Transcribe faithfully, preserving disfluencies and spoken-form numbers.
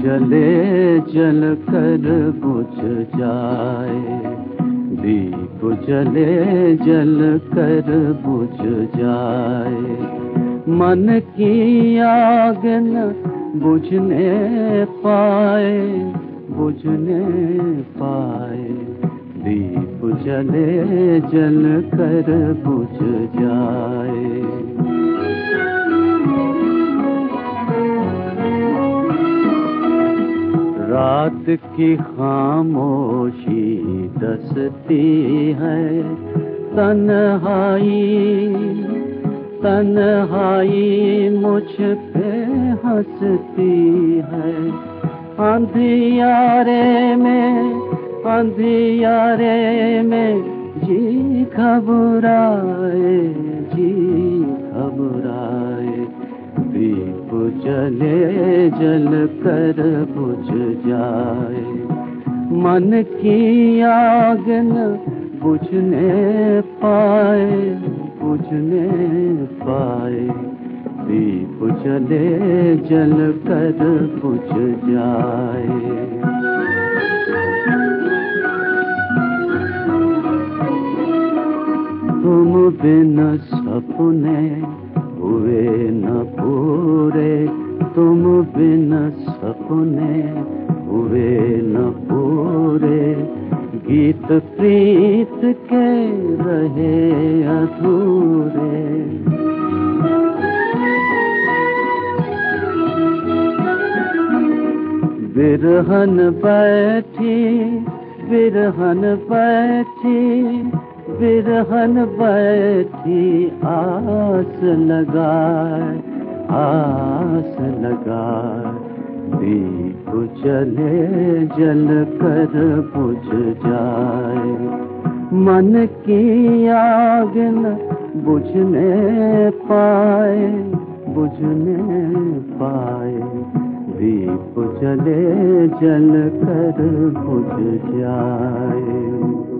जले जल कर बुझ जाए, दीप जले जल कर बुझ जाए। मन की आग न बुझने पाए, बुझने पाए, दीप जले जल कर बुझ जाए। रात की खामोशी दसती है, तन्हाई तन्हाई मुझ पे हंसती है। अंधियारे में अंधियारे में जी घबराए, जी घबराए, दीप जले जल कर बुझ जाए। मन की आग न बुझने पाए, बुझने पाए, दीप जले जल कर बुझ जाए। तुम बिन सपने हुए न पूरे, तुम बिन सपने हुए न पूरे, गीत प्रीत के रहे अधूरे। बिरहन बैठी बिरहन बैठी बिरहन बैठी, आस लगाए, आस लगाए, दीप जले जल कर बुझ जाए। मन की आग न बुझने पाए, बुझने पाए, दीप जले जल कर बुझ जाए।